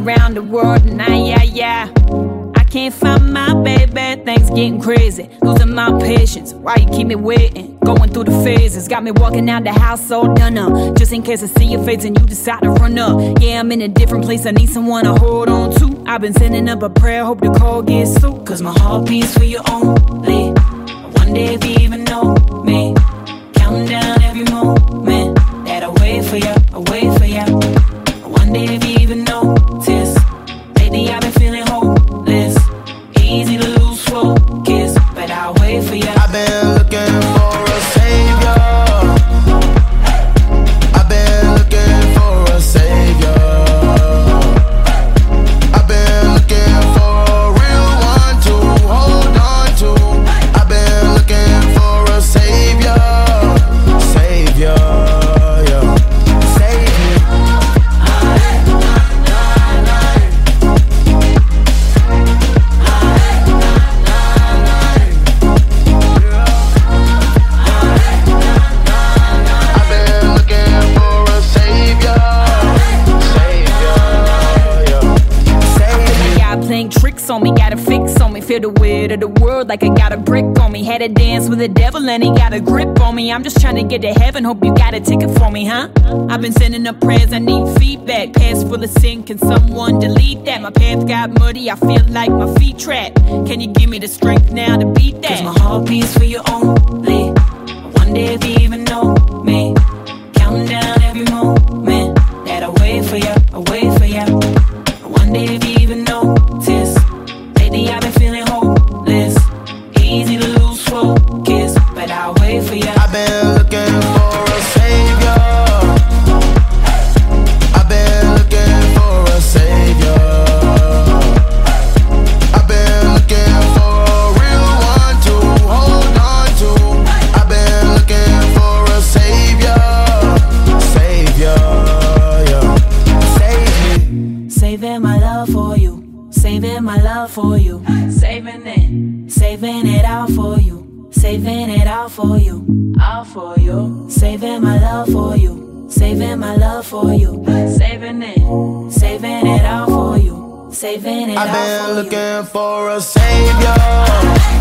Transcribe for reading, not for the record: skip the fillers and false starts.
around the world and I can't find my baby, things getting crazy. Losing my patience, why you keep me waiting? Going through the phases, got me walking out the house all done up. Just in case I see your face and you decide to run up. Yeah, I'm in a different place, I need someone to hold on to. I've been sending up a prayer, hope the call gets through. Cause my heart beats for you only. One day if you even know me, counting down every moment that I wait for you, I wait for you. One day if you even notice, lately I've been feeling hopeless. Easy to lose focus, but I'll wait for you. I've been looking for a savior. I've been looking for a savior. I've been looking for a real one to hold on to. I've been looking for a savior. Savior, yeah. Save me. I've been looking for a savior. Savior, yeah. Save me. Y'all playing tricks on me, got a fix on me. Feel the weight of the world like I got a brick on me. Had to dance with the devil and he got a grip on me. I'm just trying to get to heaven, hope you got a ticket for me, huh? I've been sending up prayers, I need feedback. Past full of sin, can someone delete that? My path got muddy, I feel like my feet trapped. Can you give me the strength now to beat that? Cause my heart beats for you only. One day if you even know me, counting down every moment that I wait for you, I wait for you. One day if you even notice, lately I've been feeling hopeless. Easy to lose focus, but I'll wait for you. I've been looking for a savior. I've been looking for a savior. I've been looking for a real one to hold on to. I've been looking for a savior. Savior, yeah. Save me. Saving my love for you, saving my love for you, saving it all for you, saving it all for you, all for you. Saving my love for you, saving my love for you, saving it all for you, saving it all for you. I've been looking for a savior.